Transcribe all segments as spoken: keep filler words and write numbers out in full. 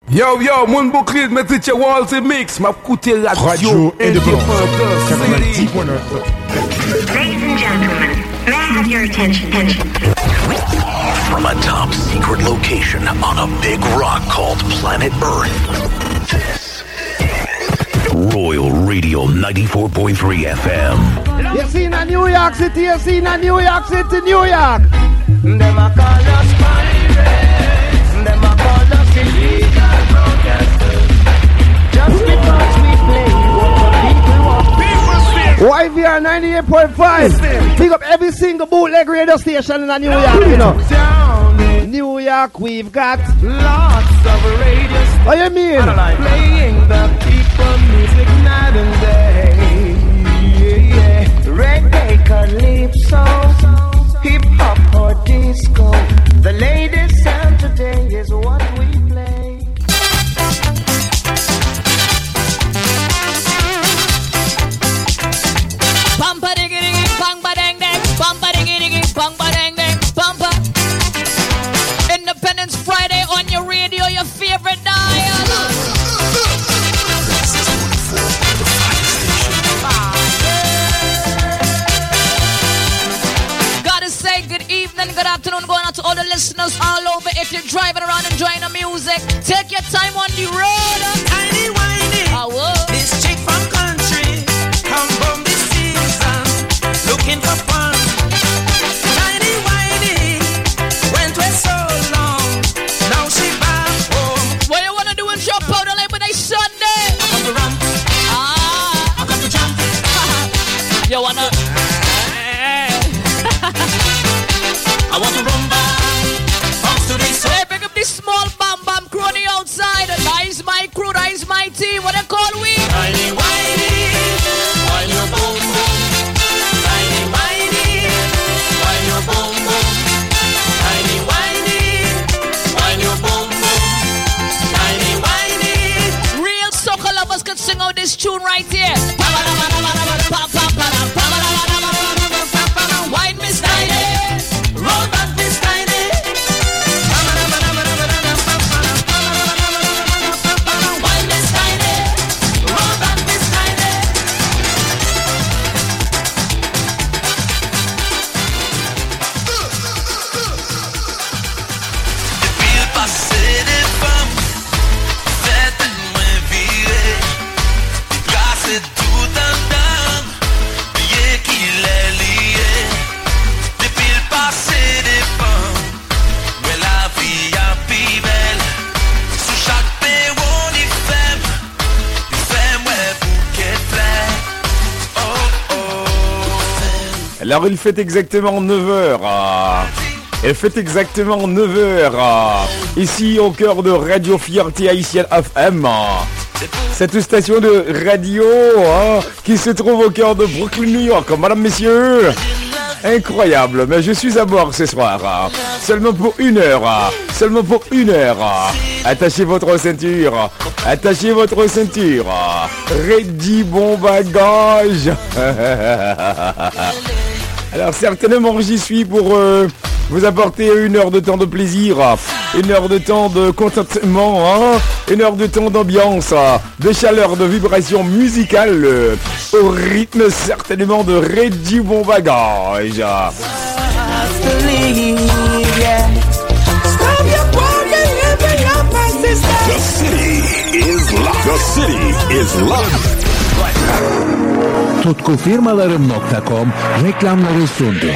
Yo, yo, moun bouclier, mettez chez Walter Mix, m'a coûté radio indépendant. Ladies and gentlemen, may I have your attention, attention? From a top secret location on a big rock called planet Earth, this is Royal Radio ninety-four point three F M. You seen a New York City, you seen a New York City, New York. Them a call us pirates, them a call us illegal protesters. Just because we play what the people want. Y V R ninety-eight point five. Pick up every single bootleg radio station in a New York, you know. New York, we've got lots of radio stations. What you mean? Playing the people music night and day. Yeah, yeah. Reggae, calypso, hip hop or disco. The latest sound today is what we play. Bumper diggy diggy, bumper dang dang, bumper diggy diggy, bumper dang dang, bumper. Independence Friday on your radio, your favorite dial. Gotta say good evening, good afternoon, going out to all the listeners all over. If you're driving around enjoying the music, take your time on the road. Tiny whiny, oh, this chick from country, come from the season, looking for fun. Tiny whiny, went away so long, now she back home. What you wanna do is jump out on Labor Day Sunday? I come to run, Ah, I come to jump. you wanna? I want to run back, up to this. Hey, pick up this small bam bam crew on the outside. That is my crew, that is my team. What they call we? Tiny whiny, while you boom boom. Tiny whiny, while you boom boom. Tiny whiny, while you boom boom. Tiny whiny. Real soccer lovers could sing out this tune right here. Wine Miss Tiny, roll back Miss Tiny. Wine Miss Tiny, Roll back Miss Tiny. Depuis le passé des femmes, c'était moins viré. Casser tout un dame, oublier qu'il est lié. Depuis le passé des femmes, mais la vie a plus belle. Sous chaque perron il fait, il fait ouais bouquet de fleurs. Oh oh. Alors il fait exactement neuf heures. ah. Il fait exactement neuf heures. ah. Ici au cœur de Radio Fierté Haïtienne F M. ah. Cette station de radio hein, qui se trouve au cœur de Brooklyn, New York. Madame, messieurs, incroyable. Mais je suis à bord ce soir. ah. Seulement pour une heure. ah. Seulement pour une heure. ah. Attachez votre ceinture. Attachez votre ceinture. ah. Ready, bon bagage. Alors certainement j'y suis pour euh, vous apporter une heure de temps de plaisir, une heure de temps de contentement, hein, une heure de temps d'ambiance, de chaleur, de vibration musicale, euh, au rythme certainement de Reggie Bon Bagage. The city is locked. The city is locked. Tutkufirmalarım nokta com reklamları sundu.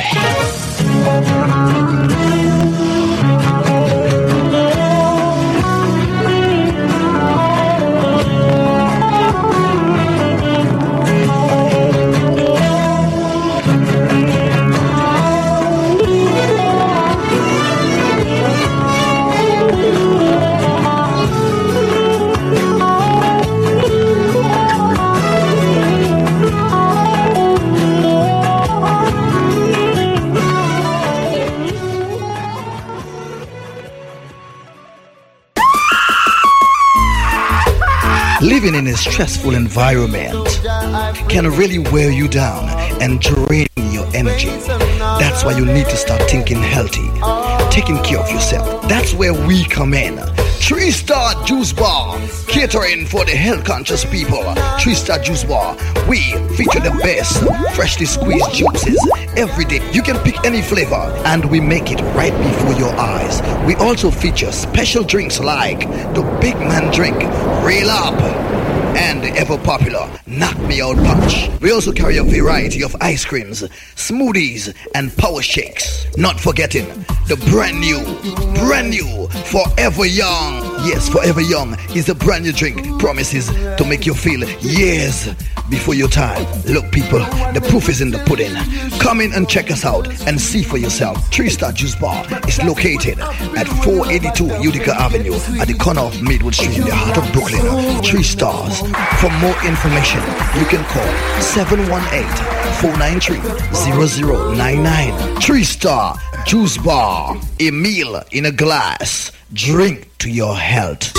Living in a stressful environment can really wear you down and drain your energy. That's why you need to start thinking healthy, taking care of yourself. That's where we come in Three Star Juice Bar, catering for the health-conscious people. Three Star Juice Bar, we feature the best freshly squeezed juices every day. You can pick any flavor, and we make it right before your eyes. We also feature special drinks like the Big Man Drink, Rail Up, and the ever-popular Knock Me Out Punch. We also carry a variety of ice creams, smoothies, and power shakes. Not forgetting the brand new, brand new Forever Young. Yes, Forever Young is a brand new drink. Promises to make you feel years before your time. Look, people, the proof is in the pudding. Come in and check us out and see for yourself. Three Star Juice Bar is located at four eighty-two Utica Avenue at the corner of Midwood Street in the heart of Brooklyn. Three Stars. For more information, you can call seven one eight, four nine three, zero zero nine nine. Three Star Juice Bar. A meal in a glass. Drink to your health.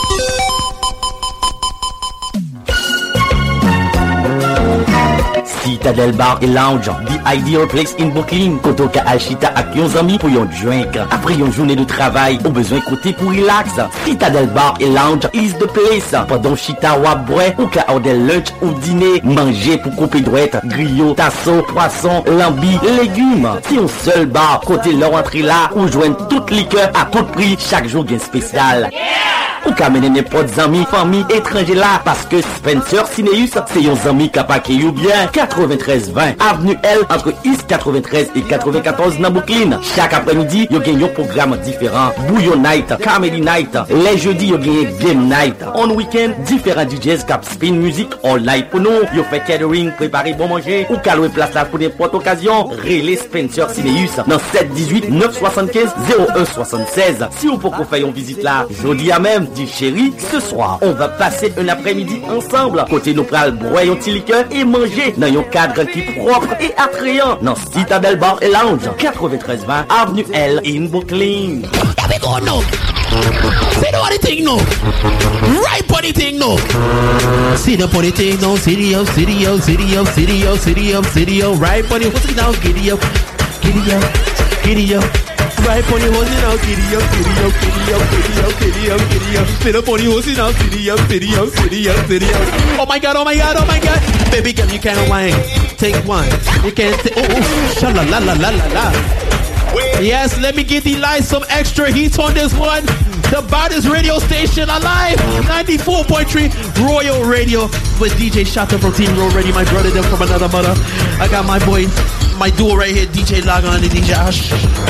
Citadel Bar et Lounge, the ideal place in Brooklyn. Koto ka alchita ak yon zami pour yon drink. Après yon journée de travail, ou besoin côté pour relax. Citadel Bar et Lounge is the place. Pendant chita wap boy, ou ka order lunch ou dîner, manger pour couper droite, griot, tasso, poisson, lambi, légumes. Si yon seul bar, côté leur entrée là, ou joignent toute liqueur à tout prix, chaque jour gain spécial. Ou ka mene n'importe zami, famille, étranger là, parce que Spencer Cineus, c'est yon zami kapake you bien. quatre-vingt-treize vingt Avenue L, entre East quatre-vingt-treize et quatre-vingt-quatorze dans Brooklyn. Chaque après-midi, yo gen yon programme différent. Bouillon Night, Comedy Night. Les jeudis, yo gen Game Night. On week-end, différents D Js cap spin music all night pour nous. Yo fait catering, préparer bon manger. Ou ka louer place là pour n'importe occasion. Relais Spencer Cineus dans sept dix-huit neuf soixante-quinze zéro un soixante-seize. Si ou pour qu'on fasse une visite là, jeudi à même, dit chérie, ce soir, on va passer un après-midi ensemble. Côté nous pral broyer un petit liqueur et manger dans un cadre qui est propre et attrayant dans Citadel Bar et Lounge, quatre-vingt-treize vingt Avenue L in Brooklyn. Here we go now. See the body thing now. Right body thing now. See the body thing now. City up, city up, city up, city up, city up, city up. Right body, what's it now? Giddy up, giddy up, giddy up. Right pony hosing out, giddy up, giddy up, giddy up, giddy up, giddy up, giddy up. Sit up pony hosing out, giddy up, giddy up, giddy up, giddy up. Oh my god, oh my god, oh my god. Baby girl, you can't whine. Take one. You can't take, oh, oh, sha la la la la la la. Yes, let me give the lights some extra heat on this one. The baddest radio station alive, ninety-four point three Royal Radio with D J Shatta from Team Roll Ready, my brother them from another mother. I got my boy, my duo right here, D J Laga and D J Ash.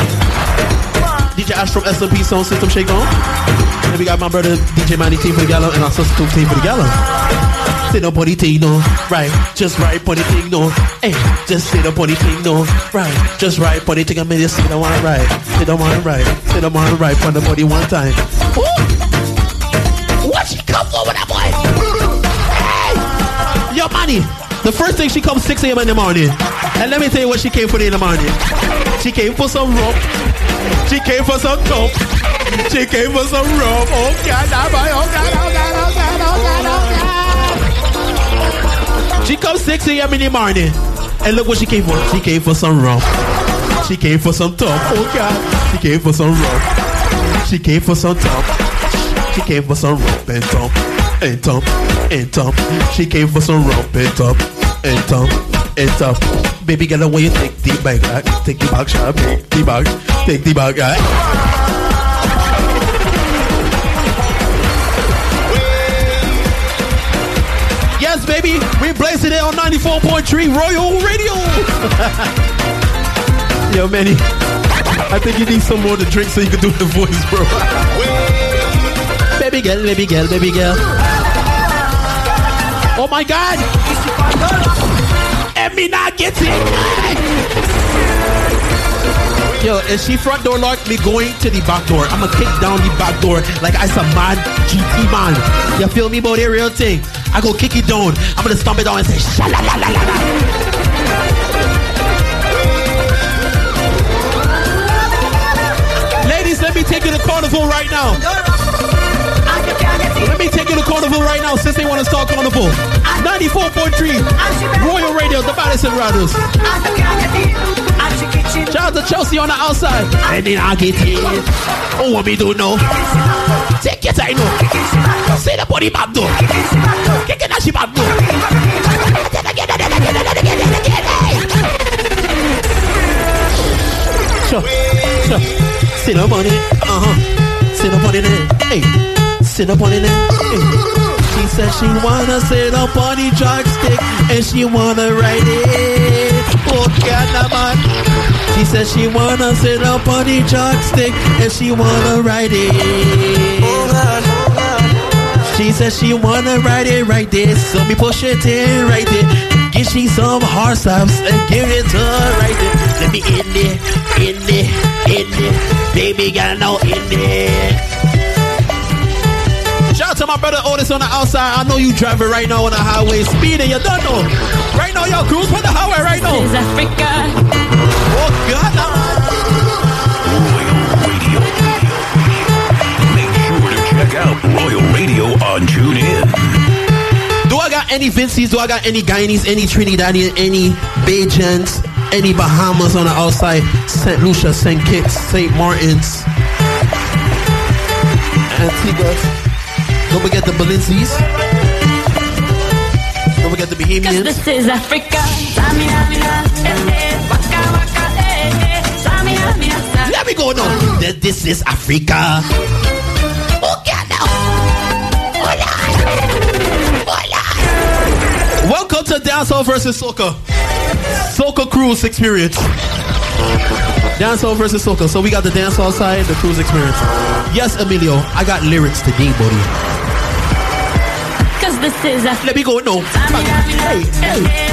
D J Ash from S M P Sound System Shake On. And we got my brother D J Manny Team for the gala and our sister Team for the gala. Sit up on the thing, no, right, just right on the thing, no, hey, just sit up on the thing, no, right, just right on the thing, I mean, just sit on one right, sit on one right, sit on one right, on the body one time. Ooh. What she come for with that boy? Hey! Yo, Manny, the first thing she comes six a.m. in the morning, and let me tell you what she came for in the morning. She came for some rum, she came for some dope, she came for some rum, oh God, oh God, oh God, oh God, oh God, oh God, oh God. She comes six a.m. in the morning, and look what she came for. She came for some rum. She came for some top. Oh God. She came for some rum. She came for some top. She came for some rum and top and top and top. She came for some rum and top and top and top. Baby girl, when you take the bag, right? Take the bag, shot, take the bag, take the bag, right? Yes, baby, we blazing it on ninety-four point three Royal Radio. Yo, Manny, I think you need some more to drink so you can do the voice, bro. Baby girl, baby girl, baby girl. Oh my God! And me not getting. Yo, is she front door locked? Me going to the back door. I'ma kick down the back door like I some mad G T man. You feel me about the real thing? I go kick it down. I'm gonna stomp it down and say sha-la-la-la-la-la. Ladies, let me take you to Carnival right now. Let me take you to Carnival right now since they want to start Carnival. ninety-four point three Royal Radio, the baddest in Rados. Shout out to Chelsea on the outside. And then I get in. Oh, what me do now? Take your time now. Say the body back though. Kick it that shit back though. Sure, sure. Sit up on it. Uh-huh. Sit up on it. Hey. Sit up on it. Hey. She said she wanna sit up on the joystick and she wanna ride it. Oh, God, man. She said she wanna sit up on the joystick and she wanna ride it. She said she wanna ride it right there, so me push it in right there. Give she some hard stops and give it to her right there. Let me in there, in there, in there. Baby, gotta know in there. Shout out to my brother Otis on the outside. I know you driving right now on the highway, speeding. You don't know. Right now, y'all cruise on the highway right now. This is Africa. Oh God! Royal Radio. Make sure to check out Royal Radio on TuneIn. Do I got any Vincies? Do I got any Guyanese? Any Trinidadian? Any Bajans? Any Bahamas on the outside? Saint Lucia, Saint Kitts, Saint Martins, Antigua. Don't forget the Balenci's. Don't forget the Bahamians. This is Africa. Let me go now. That this is Africa. Okay now. Welcome to Dancehall versus Soca. Soca Cruise Experience. Dancehall versus Soca. So we got the dancehall side, the cruise experience. Yes, Emilio, I got lyrics to game, buddy. Cause this is Africa. Let me go no. Hey, hey.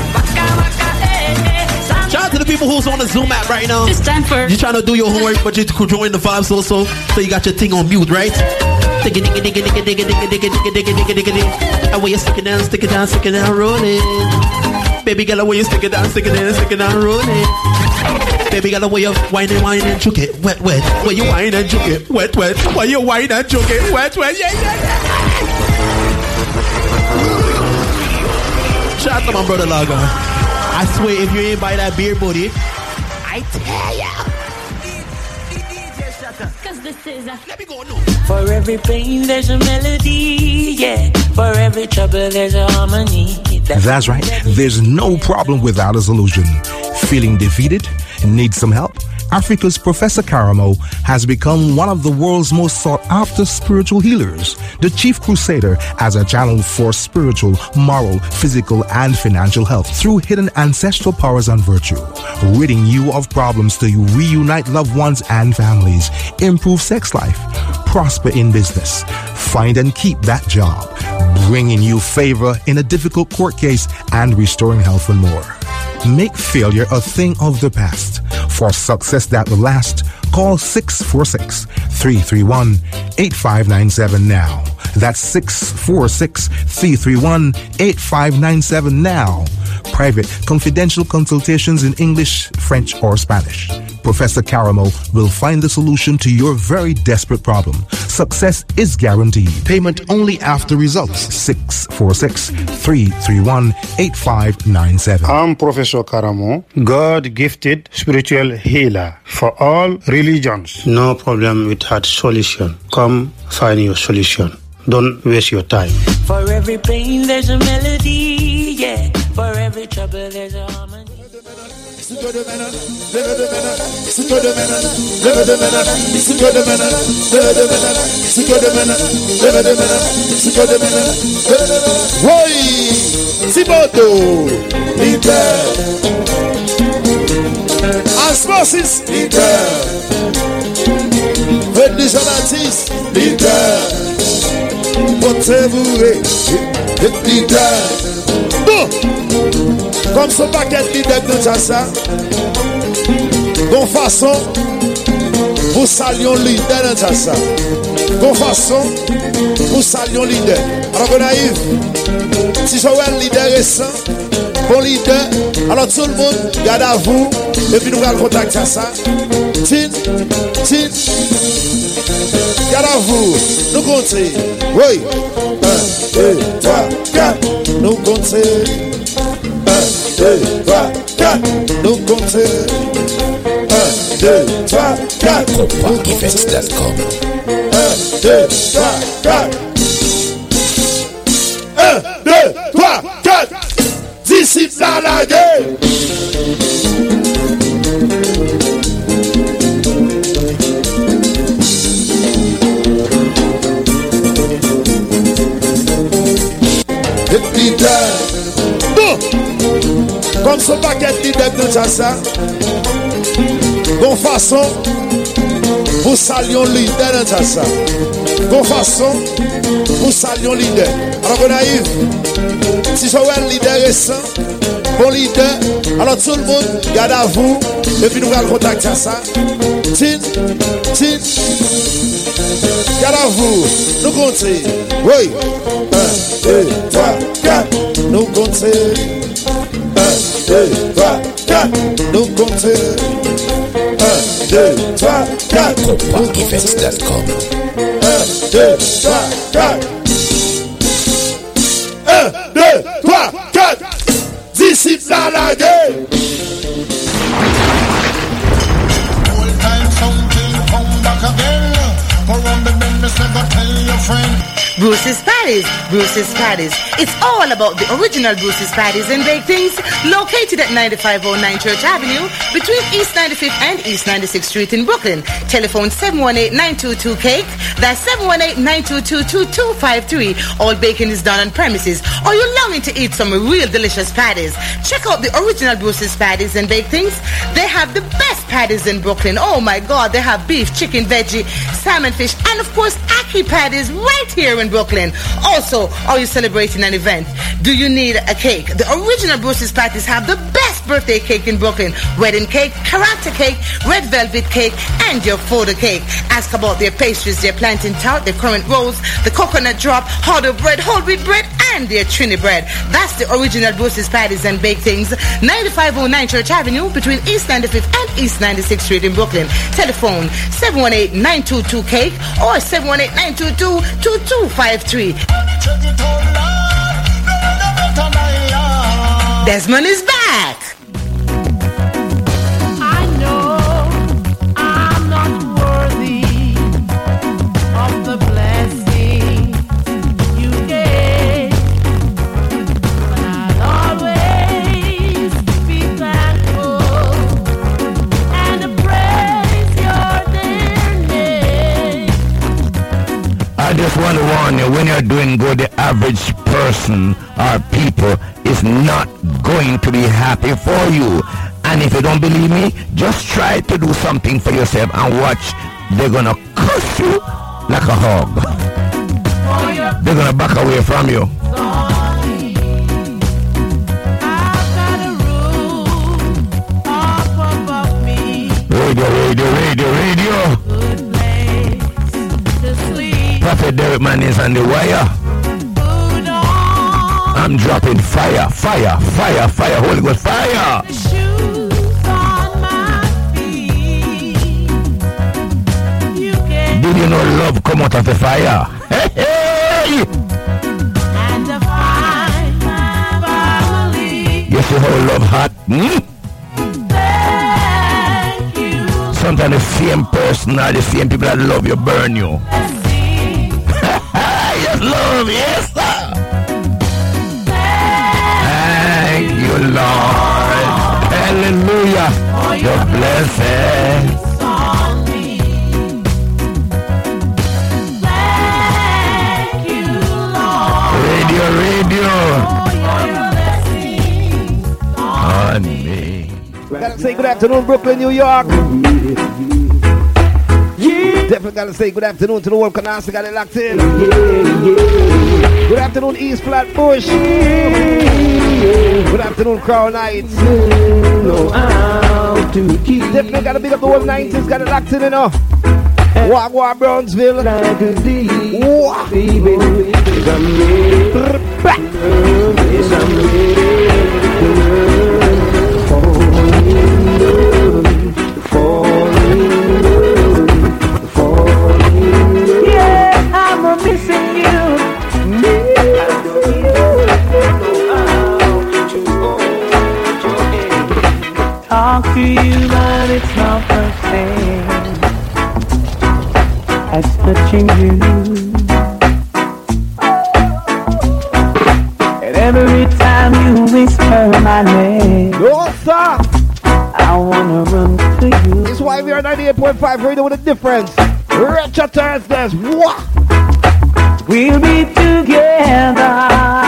Shout out to the people who's on the Zoom app right now. It's time for you're trying to do your homework, but you could join the vibes also. So you got your thing on mute, right? Digga digga digga digga digga digga digga digga digga digga digga. And when you stick it down, stick it down, stick it down, roll it. Baby girl, when you stick it down, stick it down, stick it down, roll it. Baby girl, when you whine and whine and juke it, wet wet. When you whine and juke it, wet wet. When you whine and juke it, wet wet. Yeah yeah yeah. Shout out to my brother Laga. I swear, if you ain't buy that beer, buddy, I tell ya. Cause this is a Let me go no. For every pain there's a melody, yeah. For every trouble there's a harmony. That's, That's right. There's no problem without a solution. Feeling defeated? Need some help? Africa's Professor Karamo has become one of the world's most sought-after spiritual healers, the chief crusader as a channel for spiritual, moral, physical, and financial health through hidden ancestral powers and virtue, ridding you of problems to reunite loved ones and families, improve sex life, prosper in business, find and keep that job, bringing you favor in a difficult court case, and restoring health and more. Make failure a thing of the past. For success that will last, call six four six, three three one, eight five nine seven now. That's six four six, three three one, eight five nine seven now. Private, confidential consultations in English, French, or Spanish. Professor Karamo will find the solution to your very desperate problem. Success is guaranteed. Payment only after results. six four six, three three one, eight five nine seven. I'm Professor Karamo, God-gifted spiritual healer for all religions. No problem with heart solution. Come find your solution. Don't waste your time. For every pain there's a melody, yeah. For every trouble there's a harmony. Roy Siboto leader, Osmosis leader, Rendition artist leader, whatever way leader. Comme ce paquet de leader de Tchassa, bon façon, vous saluons leader de Tchassa. Bon façon, vous saluons leader. Alors, bon naïf, si je vois un leader récent, bon leader, alors tout le monde, garde à vous, et puis nous allons contacter ça. Tin, tin, garde à vous, nous comptons. Oui, un, deux, trois, quatre, nous comptons. un, deux, trois, quatre, nous comptons. un, deux, trois, quatre. Compactfx point com. un, deux, trois, quatre. un, deux, trois, quatre. Disciple à la gueule. Leader. Bon. Comme ce paquet de leader de ça. Bon façon. Vous saluons leader dans ça. Bon façon. Vous saluons leader. Alors, vous naïf. Si je vois un leader récent, bon leader, alors tout le monde, garde à vous. Et puis nous allons contacter ça. Tin, tin. Garde à vous. Nous comptons. Oui. un, deux, trois, quatre. Nous comptons. un, deux, trois, quatre. Nous comptons. un, deux, trois, quatre. Compactfx point com. un, deux, trois, quatre. un, deux, trois, quatre. Disciple à la gueule. Bruce's Patties, Bruce's Patties. It's all about the original Bruce's Patties and Baked Things, located at ninety-five oh nine Church Avenue, between East ninety-fifth and East ninety-sixth Street in Brooklyn. Telephone seven one eight, nine two two, cake. That's seven one eight, nine two two, two two five three. All baking is done on premises. Or you're longing to eat some real delicious patties? Check out the original Bruce's Patties and Baked Things. They have the best patties in Brooklyn. Oh my God, they have beef, chicken, veggie, salmon, fish, and of course, ackee patties right here in Brooklyn. Also, are you celebrating an event? Do you need a cake? The original Bruce's Patties have the best birthday cake in Brooklyn. Wedding cake, character cake, red velvet cake, and your photo cake. Ask about their pastries, their plantain tart, their currant rolls, the coconut drop, harder bread, whole wheat bread, and their trini bread. That's the original Bruce's Patties and Baked Things. ninety-five oh nine Church Avenue, between East ninety-fifth and East ninety-sixth Street in Brooklyn. Telephone seven one eight, nine two two, cake or seven one eight, nine two two, two two five three. Desmond is back. I know I'm not worthy of the blessing you gave, but I'll always be thankful and praise your dear name. I just want to warn you, when you're doing good, the average person or people is not going to be happy for you. And if you don't believe me, just try to do something for yourself and watch. They're gonna curse you like a hog. They're gonna back away from you. Radio, radio, radio, radio. Prophet Derek Man is on the wire. I'm dropping fire, fire, fire, fire, Holy Ghost, fire. Did you know love come out of the fire? Hey, hey! You see how love hot? Hmm? Sometimes the same person or the same people that love you burn you. Yes, love, yes, sir. Thank you, Lord. Hallelujah. Your blessings. Radio, radio. On me. Gotta say good afternoon, Brooklyn, New York. Yeah. Definitely gotta say good afternoon to the whole Canasta. Got it locked in. Yeah, yeah. Good afternoon, East Flatbush. Yeah. Good afternoon, Crown Heights. Know how to keep. Definitely gotta big up the whole nineties. Got it locked in, you know. Wagwa Brownsville. Like a deep, wow. Baby, I'm ready. Yes, I'm ready. Yeah, I'm missing you. Talk to you, but it's not the same. Every time you whisper my name, no stop. I wanna run to you. It's why we are ninety-eight point five radio with a difference. Retro Thursdays, what? We'll be together.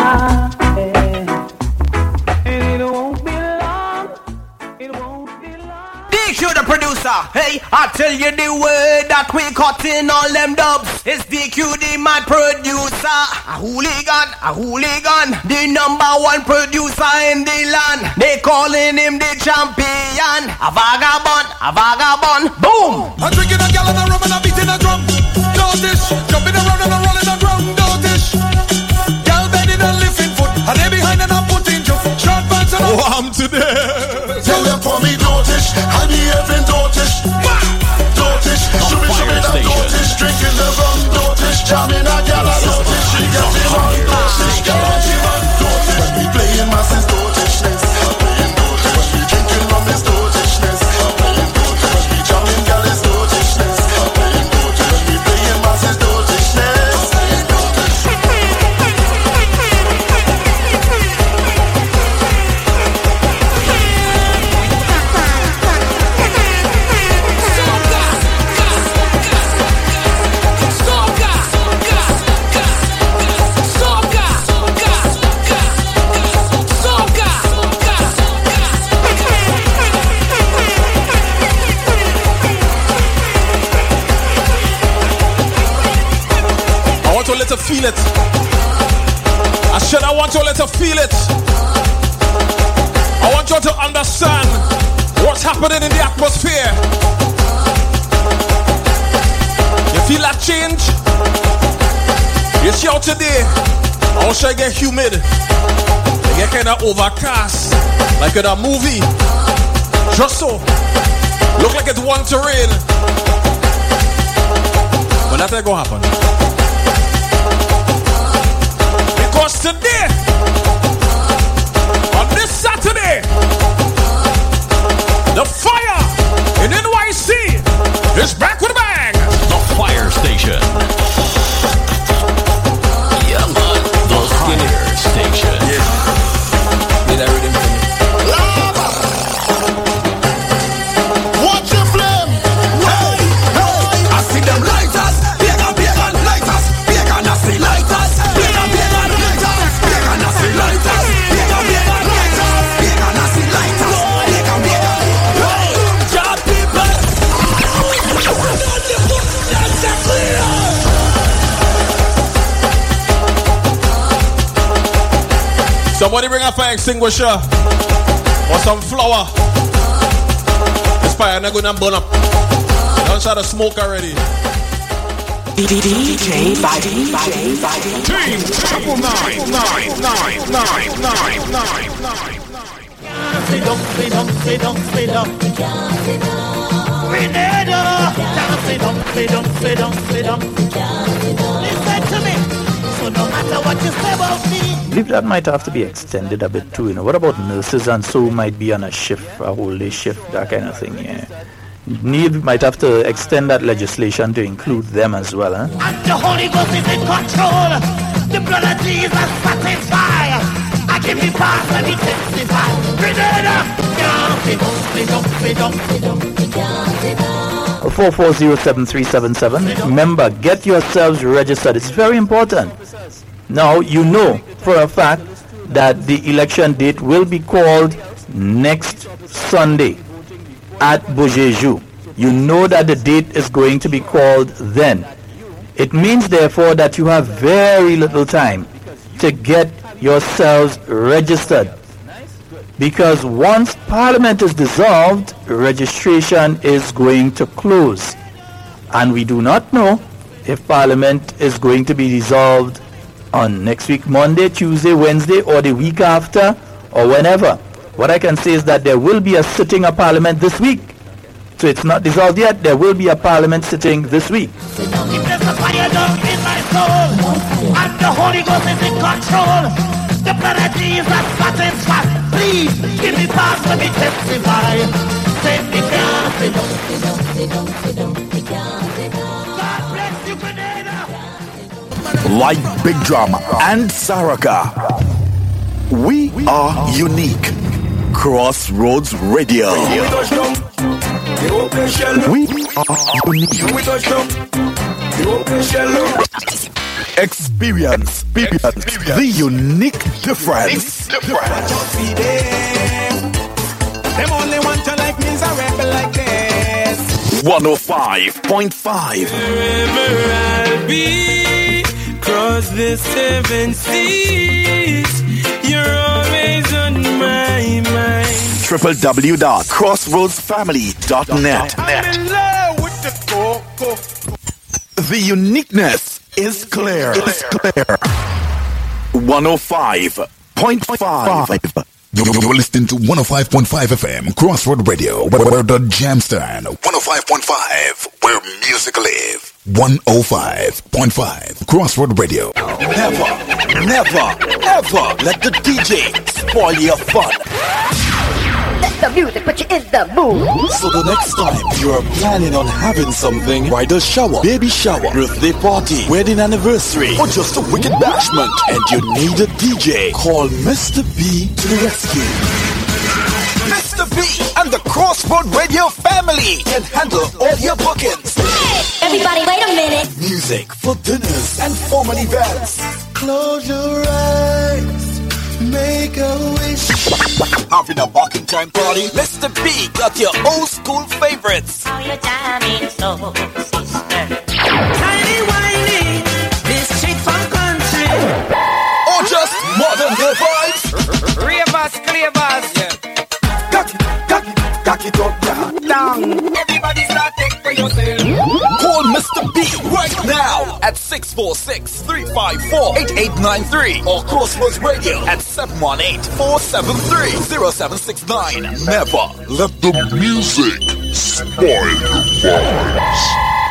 You the producer, hey, I tell you the word that we cut in all them dubs. It's D Q, the mad producer. A hooligan, a hooligan, the number one producer in the land. They calling him the champion. A vagabond, a vagabond, boom. I'm drinking a gallon of rum and I'm beating a drum. Don't dish, jumping around and I'm rolling a drum. Don't dish, y'all bending and lifting foot, and they behind and I'm putting jump. Short pants and oh, I'm today. Tell them for me, notice. I be having dotish, dotish, shooby shooby that dotish, drinking the rum, dotish, jamming a gala dotish, she got him on dotish, got him on dotish. When we playing masses dotishness, playing dotish. When we drinking rum is dotishness, playing dotish. When we jamming gal is dotishness, playing dotish. When we playing masses dotishness, playing dotish. to let her feel it. I said I want you to let her feel it. I want you to understand what's happening in the atmosphere. You feel that change? You see out today, I wish I get humid. I get kind of overcast, like in a movie. Just so. Look like it wants to rain. But that ain't gonna happen. Because today, on this Saturday, the fire in N Y C is back with a bang. The Fire Station. Yeah, man. The Fire Station. Yeah. Did I read him? Watch your flame. Hey, hey. I see them lighters. Pagan, pagan lighters. Pagan, I see lighters. Pagan, pagan lighters. Pagan, I see lighters. Pagan, pagan lighters. Pagan, I see lighters. Pagan, pagan. Hey, job people. Somebody bring a fire extinguisher or some flour. This fire not going to burn up. Don't try to smoke already. D J Biden, Biden, Biden. Team triple nine, nine, nine, nine, nine, nine, nine. Sit up, sit up, sit up, sit up. Grenada. Sit up, sit up, sit up, sit up. Listen to me. So no matter what you say about me. I believe that might have to be extended a bit too. You know, what about nurses and so might be on a shift, a whole day shift, that kind of thing. Yeah, need might have to extend that legislation to include them as well. Huh? And the Holy Ghost is in control. The blood of Jesus satisfies. I give me pass, let me testify. Grenada, four four zero seven three seven seven. Remember, get yourselves registered. It's very important. Now, you know for a fact that the election date will be called next Sunday at Bojeju. You know that the date is going to be called then. It means, therefore, that you have very little time to get yourselves registered. Because once Parliament is dissolved, registration is going to close. And we do not know if Parliament is going to be dissolved on next week, Monday, Tuesday, Wednesday, or the week after, or whenever. What I can say is that there will be a sitting of Parliament this week. So it's not dissolved yet. There will be a Parliament sitting this week. if there's a fire down in my soul, and the Holy Ghost is in control, the blood of Jesus satisfies. Please give me pass, let me testify. Save me, God, sit down, sit down, sit down, sit down, sit down, sit down. God bless you, Grenada. Like Big Drama and Saraka. We are unique. Crossroads Radio. We are unique. Experience, experience the unique difference. Them only want to like me's a rebel like this. one oh five point five. Wherever I'll be, cross the seven seas, you're always on my mind. w w w dot crossroads family dot net. I'm in love with the coco. The uniqueness is clear. It's clear. one oh five point five. You're listening to one oh five point five F M, Crossroad Radio, where, where the jam stand. one oh five point five, where music live. one oh five point five, Crossroad Radio. Never, never, ever let the D J spoil your fun. Let the music put you in the mood. So the next time you're planning on having something, bridal shower, baby shower, birthday party, wedding anniversary, or just a wicked bashment, and you need a D J, call Mister B to the rescue. Mister B and the Crossroad Radio family can handle all your bookings. Hey, everybody, wait a minute. Music for dinners and formal events. Close your eyes, make a wish. Having a barking time party? Mister B got your old school favorites. How you jamming so, sister? Tiny whiny, this chick from country. Or just modern day vibes. Ravers, clavers, yeah. Cock it, cock it up, yeah. Down. Everybody start take for yourself. Call Mister B right now at six four six, three five four, eight eight nine three or Crossroads Radio at seven one eight, four seven three, zero seven six nine. Never let the music spoil your vibes.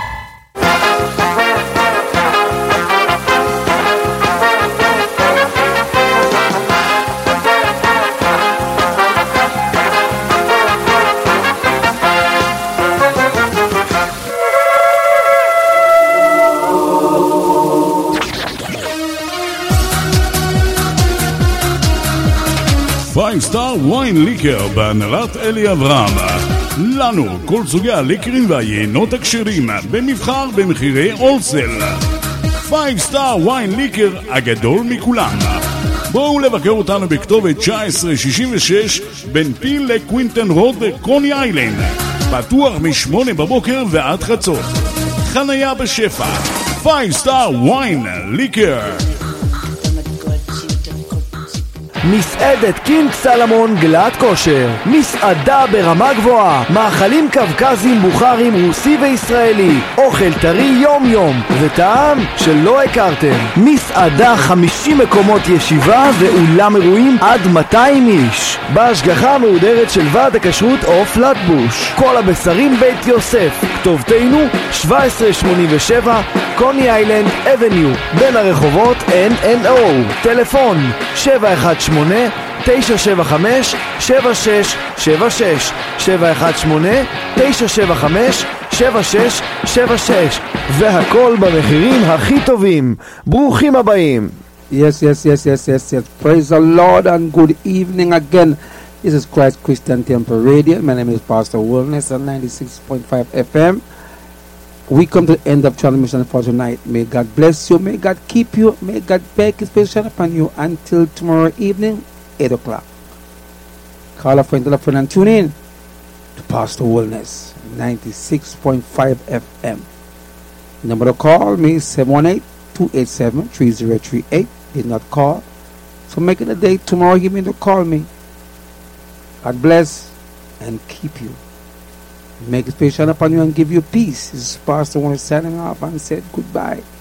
Five Star Wine Liquor בהנהלת אלי אברהם. לנו כל סוגי הליקרים והיינות הכשרים במבחר במחירי אולסל. Five Star Wine Liquor הגדול מכולם. בואו לבקר אותנו בכתובת תשע עשרה שישים ושש בין פיל לקווינטן רוד בקוני איילנד. פתוח משמונה בבוקר ועד חצות. חניה בשפע. Five Star Wine Liquor. מסעדת קינג סלמון גלת כושר, מסעדה ברמה גבוהה, מאכלים קווקזים, בוכרים, רוסי וישראלי, אוכל טרי יום יום וטעם שלא הכרתם. מסעדה חמישים מקומות ישיבה ואולם אירועים עד מאתיים איש, בהשגחה המהודרת של ועד הכשרות או פלטבוש. כל הבשרים בית יוסף, כתובתנו שבע עשרה שמונים ושבע קוני איילנד אבניו, בין הרחובות אן אן או. טלפון שבע אחת שמונה, תשע שבע חמש, שבע שש שבע שש, שבע אחת שמונה, תשע שבע חמש, שבע שש שבע שש, והכל במחירים הכי טובים. ברוכים הבאים. Yes, yes, yes, yes, yes, yes. Praise the Lord and good evening again. This is Christ Christian Temple Radio. My name is Pastor Wellness on ninety-six point five F M. We come to the end of transmission for tonight. May God bless you. May God keep you. May God beg His face shine upon you until tomorrow evening, eight o'clock. Call a friend, tell a friend, and tune in to Pastor Wellness, ninety-six point five F M. Number to call me is seven one eight, two eight seven, three zero three eight. Did not call. So make it a day tomorrow evening to call me. God bless and keep you. Make His face shine upon you and give you peace. This is Pastor one signing off and said goodbye.